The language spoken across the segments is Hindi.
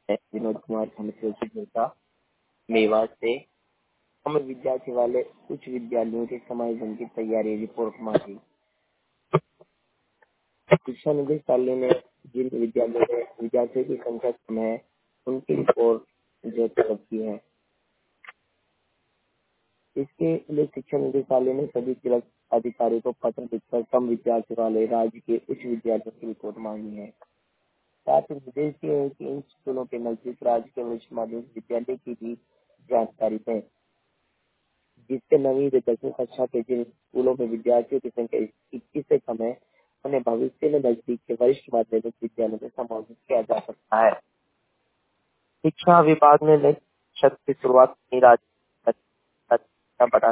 मैं विनोद कुमार का मेवात से। हम विद्यार्थी वाले उच्च विद्यालयों के समायोजन की तैयारी रिपोर्ट मांगी। शिक्षा निदेशालय ने जिन विद्यालयों में विद्यार्थियों की संख्या कम है उनकी रिपोर्ट जो तलब की है। इसके लिए शिक्षा निदेशालय ने सभी जिला अधिकारी को पत्र लिखकर कम विद्यार्थी वाले राज्य के उच्च विद्यालयों की रिपोर्ट मांगी है। साथ ही निर्देश दिए हैं कि इन स्कूलों के नजदीक राज्य के वरिष्ठ माध्यमिक विद्यालय की भी जानकारी दें, जिससे 9वीं से 10वीं कक्षा के जिन स्कूलों में विद्यार्थियों की संख्या 21 से कम है उन्हें भविष्य में नजदीक के वरिष्ठ माध्यमिक विद्यालयों में समायोजित किया जा सकता है। शिक्षा विभाग ने नई शिक्षा की शुरुआत की राज्य बढ़ा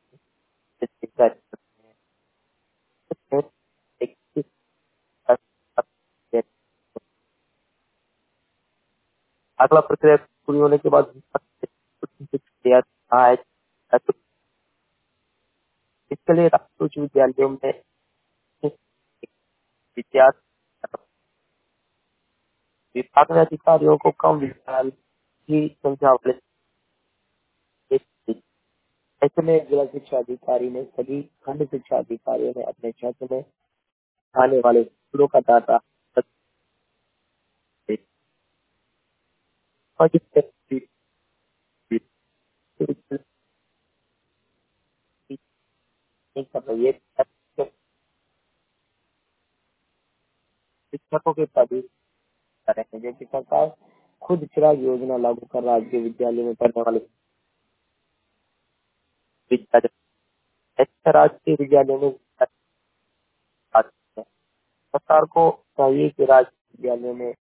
अगला प्रक्रिया पूरी होने के बाद इसके लिए राज्य उच्च विद्यालयों में विद्यार्थी विभाग ने अधिकारियों को कम विद्यालय की संख्या वाले ऐसे में जिला शिक्षा अधिकारी ने सभी खंड शिक्षा अधिकारियों ने अपने क्षेत्र में आने वाले स्कूलों का डाटा और शिक्षकों के पद करेंगे, जबकि सरकार खुद चिराग योजना लागू कर राज्य के विद्यालय में पढ़ने वाले राज्य के विद्यालयों में सरकार को चाहिए कि राज्य विद्यालयों में